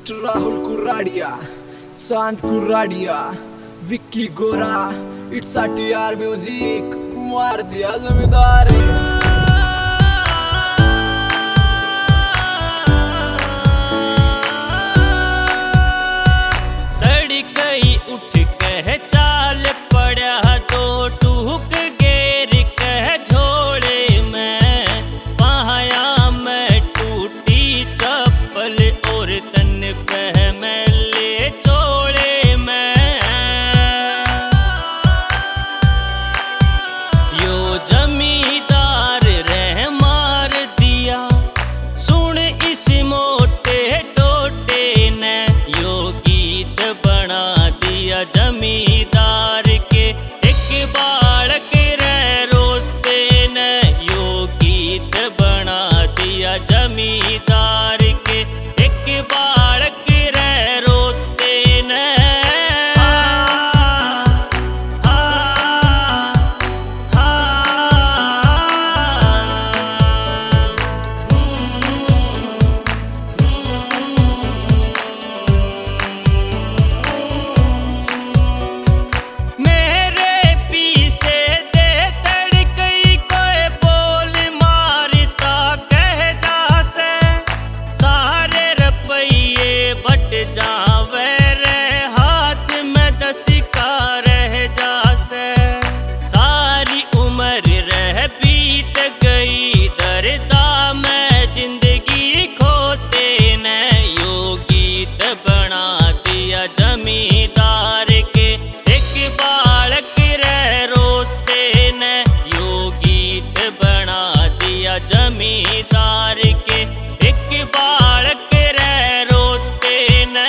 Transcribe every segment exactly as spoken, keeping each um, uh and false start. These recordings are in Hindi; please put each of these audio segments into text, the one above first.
मिस्टर राहुल कुराडिया, चांद कुराडिया, विक्की गोरा, इट्स आर म्यूजिक, मार दिया जमींदार। जमींदार रह मार दिया, सुन इस मोटे टोटे ने यो गीत बना दिया। जमींदार के एक बालक रह रोते ने यो गीत बना दिया। जमींदार के एक बालक रह रोते ने जमींदार के एक बालक रह रोते ने यो गीत बना दिया। जमींदार के एक बालक रह रोते ने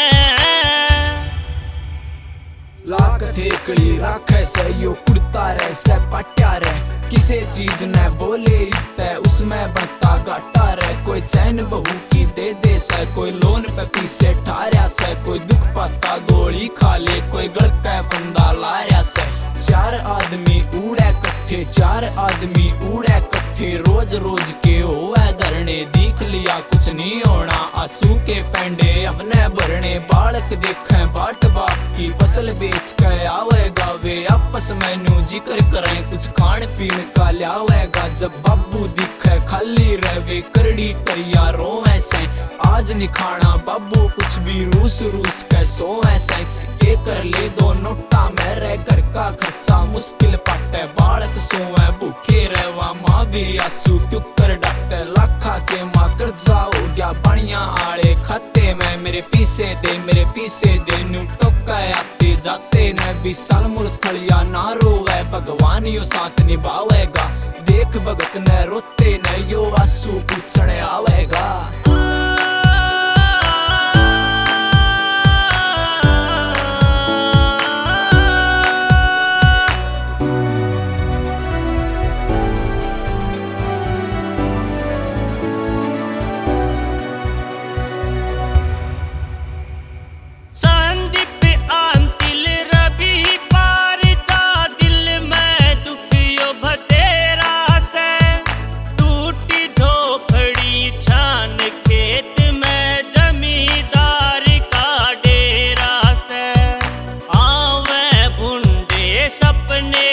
लाख थेकड़ी राखे से यो कुड़ता रह से पट्या रह, किसे चीज न बोले इतने उसमें बनता घाटा रह। कोई चैन बहू की दे दे से, कोई लोन पे पीसे ठार्या से, कोई दुख पाता गोली खा ले, कोई गल का फंदा लार्या से। चार आदमी उड़े कट्ठे, चार आदमी उड़े कट्ठे, रोज रोज के होवे धरने, दीख लिया कुछ नहीं होना, आंसू के पेंडे हमने भरने। बालक देखे बाट बाप की फसल बेच के आवेगा, वे आपस में नू जिक्र करें कुछ खान पीन का लियावेगा। जब बाबू दिखे खाली रहे करड़ी तैयार रोवे से, आज नहीं खाना बाबू कुछ भी, रूस रूस के सोवे से। ये कर ले दो नोटा मेरे घर का खर्चा मुश्किल पाटे, बालक सोवे भूखे रहवा माँ भी आंसू क्यों कर डाटे। लाखा के माँ कर्जा हो गया बढ़िया आले खाते में, मेरे पीछे दे मेरे पीछे दे नू टोका आते जाते ने भी। साल मुड़ थलिया ना रोवे भगवान यो साथ निभावेगा, देख भगत ने रोते ने यो आंसू पूछने आवेगा। सपने